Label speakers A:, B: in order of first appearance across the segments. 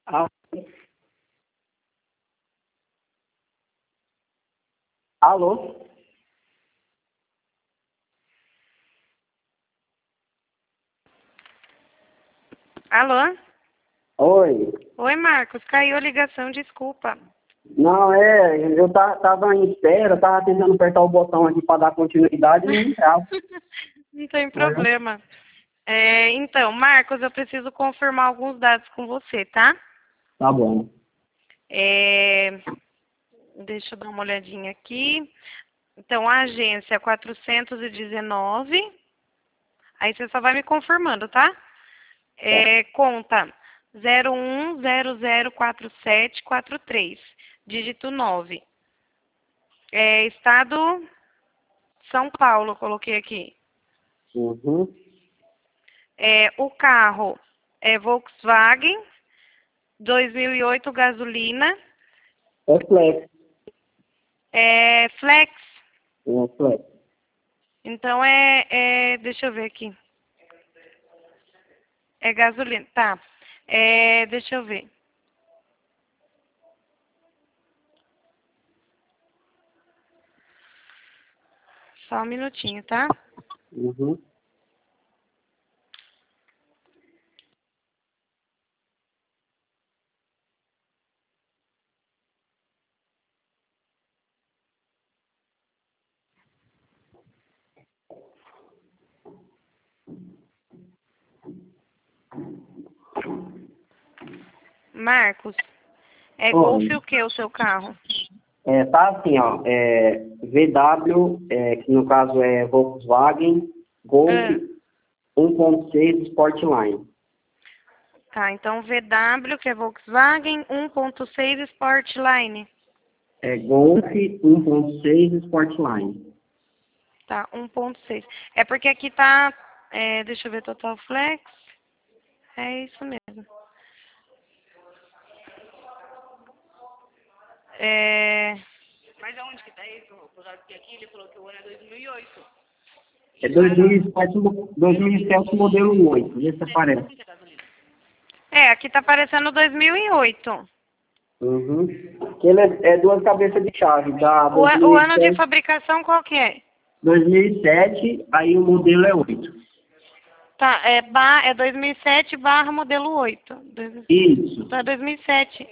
A: Ah, alô?
B: Alô?
A: Oi.
B: Oi, Marcos. Caiu a ligação, desculpa.
A: Não, eu tava em espera, tava tentando apertar o botão aqui para dar continuidade e não entrava.
B: Não tem
A: Olha.
B: problema. Então, Marcos, eu preciso confirmar alguns dados com você, tá?
A: Tá bom.
B: É, Deixa eu dar uma olhadinha aqui. Então, a agência é 419. Aí você só vai me confirmando, tá? Conta 01004743, dígito 9. Estado São Paulo, eu coloquei aqui.
A: Uhum.
B: O carro é Volkswagen, 2008 gasolina,
A: É flex.
B: flex.
A: É flex.
B: Então deixa eu ver aqui. É gasolina, tá. Deixa eu ver. Só um minutinho, tá?
A: Uhum.
B: Marcos, Golf
A: Oi.
B: o que o seu carro?
A: Tá assim, ó. VW, que no caso é Volkswagen, Golf
B: Ah,
A: 1.6 Sportline.
B: tá, então VW, que é Volkswagen, 1.6 Sportline.
A: Golf 1.6 Sportline.
B: Tá, 1.6. É porque aqui tá, deixa eu ver, Total Flex. É isso mesmo. É,
C: Mas aonde que tá isso? Porque aqui ele falou que o ano é 2008.
A: É 2007 modelo 8, vê se aparece.
B: aqui tá aparecendo 2008.
A: Uhum. Que ele é duas cabeças de chave, da
B: O ano de
A: 2007,
B: fabricação qual que é?
A: 2007, aí o modelo é 8.
B: Tá, é 2007 barra modelo 8.
A: Isso.
B: Tá 2007.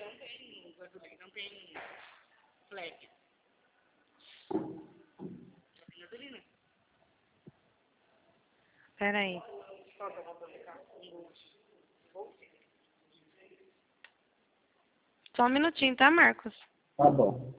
B: Peraí. Só um minutinho, tá, Marcos?
A: Tá bom.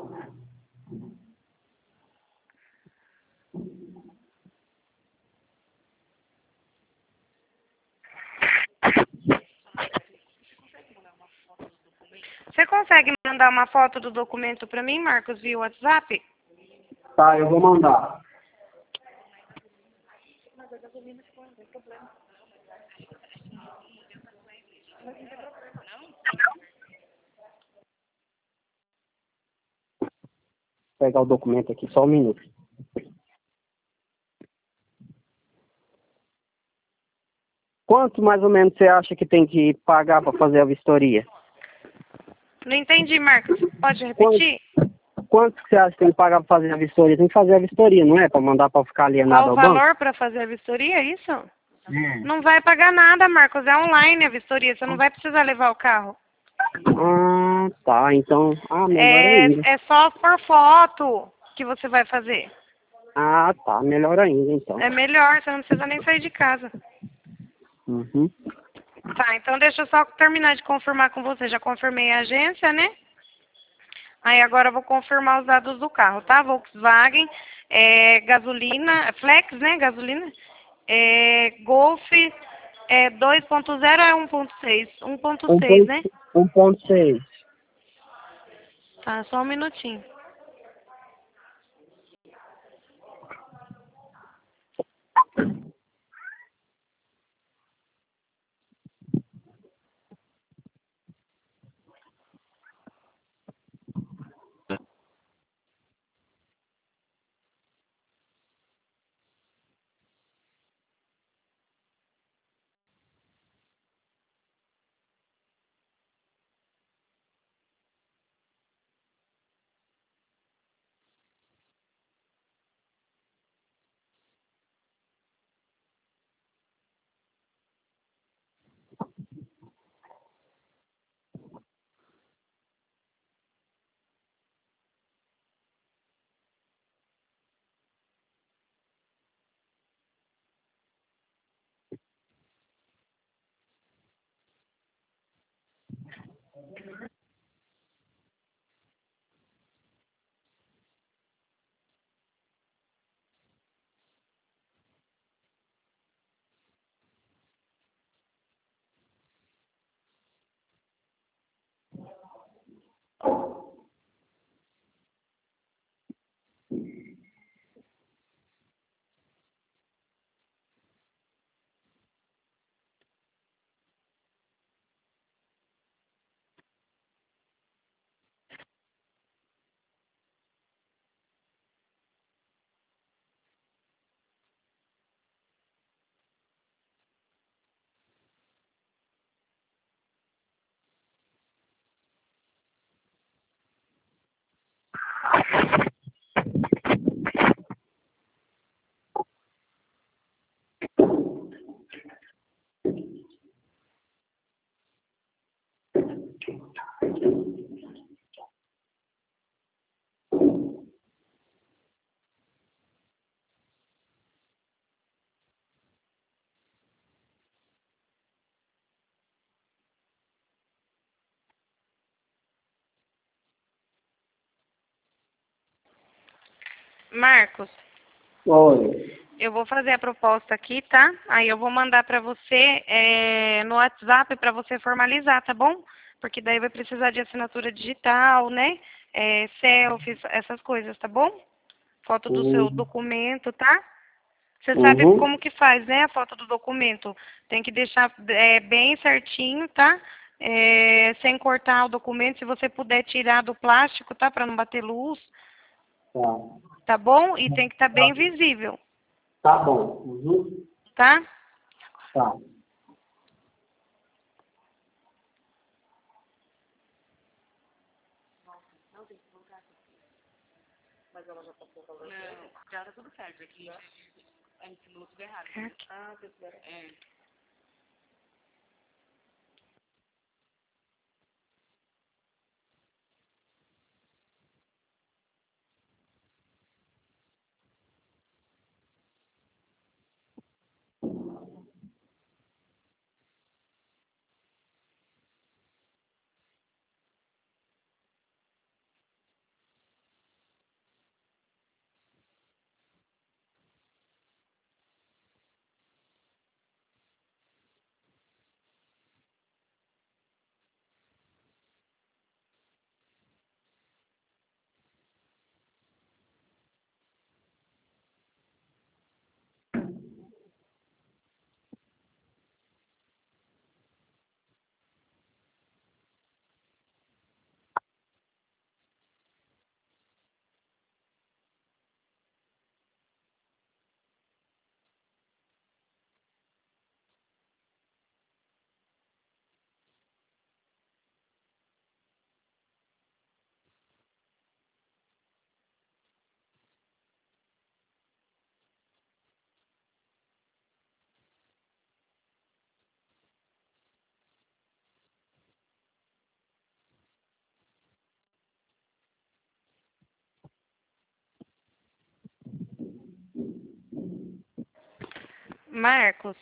B: Você consegue mandar uma foto do documento pra mim, Marcos, via WhatsApp?
A: Tá, eu vou mandar. Vou pegar o documento aqui, só um minuto. Quanto mais ou menos você acha que tem que pagar para fazer a vistoria?
B: Não entendi, Marcos. Pode
A: Quanto,
B: repetir?
A: quanto que você acha que tem que pagar para fazer a vistoria? Tem que fazer a vistoria, não é? Para mandar para ficar
B: Qual
A: alienado
B: o
A: ao banco?
B: valor para fazer a vistoria, é isso?
A: É.
B: Não vai pagar nada, Marcos. É online a vistoria. Você não vai precisar levar o carro.
A: Ah, tá. Então, melhor ainda.
B: É só por foto que você vai fazer.
A: Ah, tá. Melhor ainda, então.
B: É melhor, você não precisa nem sair de casa.
A: Uhum.
B: Tá, então deixa eu só terminar de confirmar com você. Já confirmei a agência, né? Aí agora eu vou confirmar os dados do carro, tá? Volkswagen, gasolina, Flex, né? Gasolina. Golf, 2.0 é 1.6? 1.6, né?
A: 1.6.
B: Tá, só um minutinho. Marcos,
A: Oi.
B: eu vou fazer a proposta aqui, tá? Aí eu vou mandar para você no WhatsApp para você formalizar, tá bom? Porque daí vai precisar de assinatura digital, né? Selfies, essas coisas, tá bom? Foto do seu
A: Uhum.
B: documento, tá? Você sabe
A: Uhum.
B: como que faz, né? A foto do documento. Tem que deixar bem certinho, tá? Sem cortar o documento. Se você puder tirar do plástico, tá? Para não bater luz,
A: Tá.
B: tá bom? E tem que estar bem visível,
A: Tá bom. Uhum.
B: tá?
A: Tá.
C: Não, já tá tudo certo. Aqui a gente ensinou tudo errado. Ah, tudo certo. É.
B: Marcos,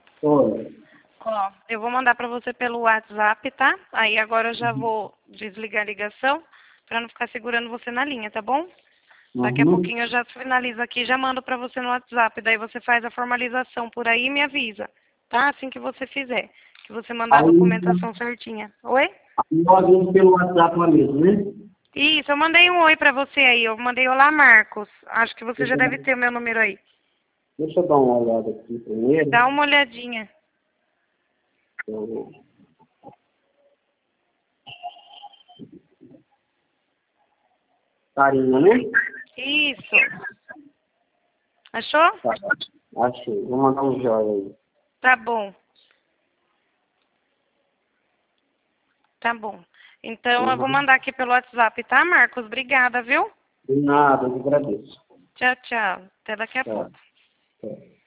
A: Oi.
B: ó, eu vou mandar para você pelo WhatsApp, tá? Aí agora eu já vou desligar a ligação para não ficar segurando você na linha, tá bom? Daqui a
A: Uhum.
B: pouquinho eu já finalizo aqui e já mando para você no WhatsApp. Daí você faz a formalização por aí e me avisa, tá? Assim que você fizer. Que você mandar a
A: Aí,
B: documentação certinha. Oi?
A: login pelo WhatsApp lá mesmo, né?
B: Isso, eu mandei um oi para você aí. Eu mandei olá, Marcos. Acho que você já
A: Deixa
B: deve
A: eu,
B: ter o meu número aí.
A: deixa eu dar uma olhada aqui
B: Dá
A: primeiro.
B: uma olhadinha.
A: Eu- Carinha, né?
B: Isso. Achou?
A: Tá. Achei. Vou mandar um joia aí.
B: Tá bom. Tá bom. Então eu vou
A: Uhum.
B: mandar aqui pelo WhatsApp, tá, Marcos? Obrigada, viu?
A: De nada, eu agradeço.
B: Tchau, tchau. Até daqui a
A: Tchau.
B: pouco.
A: Tchau.